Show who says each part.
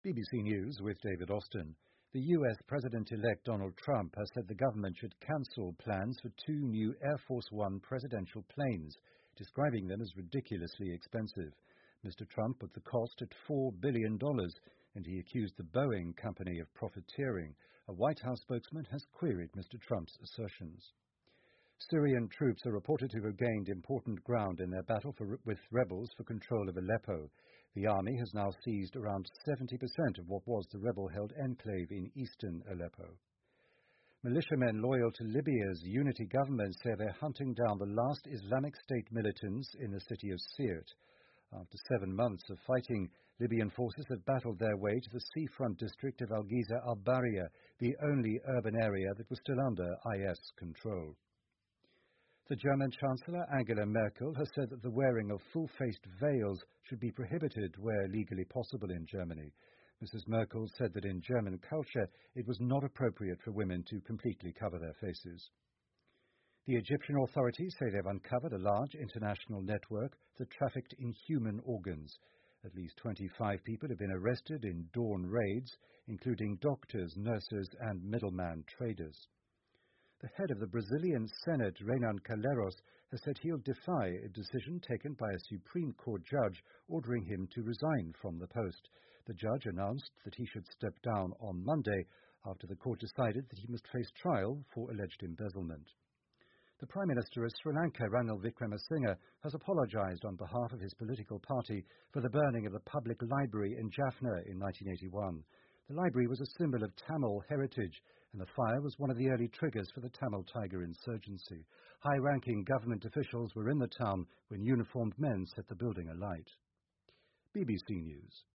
Speaker 1: BBC News with David Austin. The US President-elect Donald Trump has said the government should cancel plans for two new Air Force One presidential planes, describing them as ridiculously expensive. Mr. Trump put the cost at $4 billion, and he accused the Boeing company of profiteering. A White House spokesman has queried Mr. Trump's assertions. Syrian troops are reported to have gained important ground in their battle with rebels for control of Aleppo. The army has now seized around 70% of what was the rebel-held enclave in eastern Aleppo. Militiamen loyal to Libya's unity government say they're hunting down the last Islamic State militants in the city of Sirte. After 7 months of fighting, Libyan forces have battled their way to the seafront district of Algiza al-Baria, the only urban area that was still under IS control. The German Chancellor Angela Merkel has said that the wearing of full-faced veils should be prohibited where legally possible in Germany. Mrs. Merkel said that in German culture it was not appropriate for women to completely cover their faces. The Egyptian authorities say they've uncovered a large international network that trafficked in human organs. At least 25 people have been arrested in dawn raids, including doctors, nurses and middleman traders. The head of the Brazilian Senate, Renan Calheiros, has said he'll defy a decision taken by a Supreme Court judge ordering him to resign from the post. The judge announced that he should step down on Monday after the court decided that he must face trial for alleged embezzlement. The Prime Minister of Sri Lanka, Ranil Wickremesinghe, has apologised on behalf of his political party for the burning of the public library in Jaffna in 1981. The library was a symbol of Tamil heritage, and the fire was one of the early triggers for the Tamil Tiger insurgency. High-ranking government officials were in the town when uniformed men set the building alight. BBC News.